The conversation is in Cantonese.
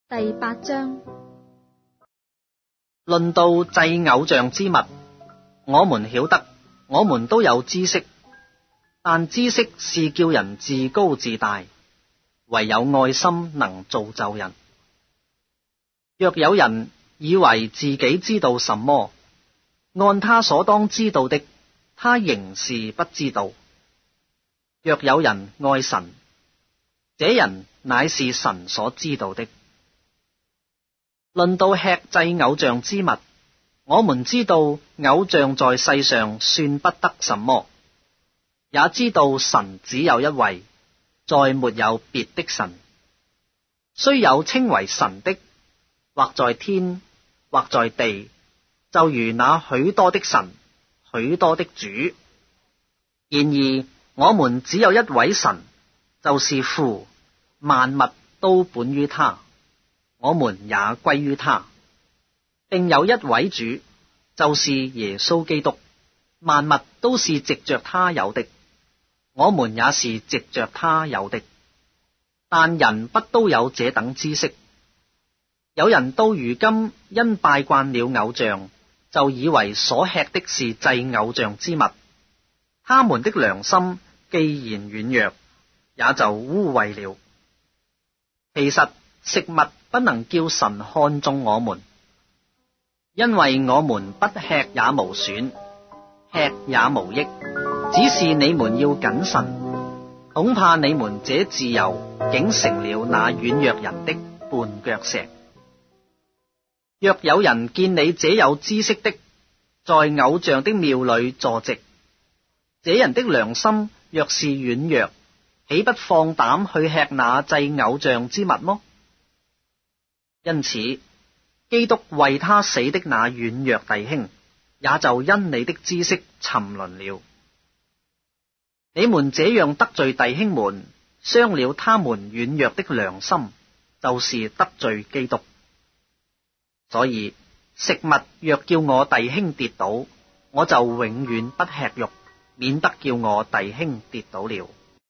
第8章。 論到祭偶像之物，我們曉得，我們都有知識，但知識是叫人自高自大，唯有愛心能造就人。若有人以為自己知道什麼，按他所當知道的，他仍是不知道。若有人愛神，這人乃是神所知道的。論到吃祭偶像之物，我們知道偶像在世上算不得什麼，也知道神只有一位，再沒有別的神。雖有稱為神的，或在天，或在地，就如那許多的神，許多的主。然而我們只有一位神，就是父，萬物都本於他，我們也歸於他，並有一位主，就是耶穌基督，萬物都是藉着他有的，我們也是藉着他有的。但人不都有這等知識？有人到如今因拜慣了偶像，就以為所吃的是祭偶像之物，他們的良心既然軟弱，也就污穢了。其實食物不能叫神看中我們，因為我們不吃也無損，吃也無益，只是你們要謹慎，恐怕你們這自由竟成了那軟弱人的絆腳石。若有人見你這有知識的，在偶像的廟裏坐席，這人的良心若是軟弱，豈不放膽去吃那祭偶像之物麼？因此，基督為他死的那軟弱弟兄，也就因你的知識沉淪了。你們這樣得罪弟兄們，傷了他們軟弱的良心，就是得罪基督。所以食物若叫我弟兄跌倒，我就永遠不吃肉，免得叫我弟兄跌倒了。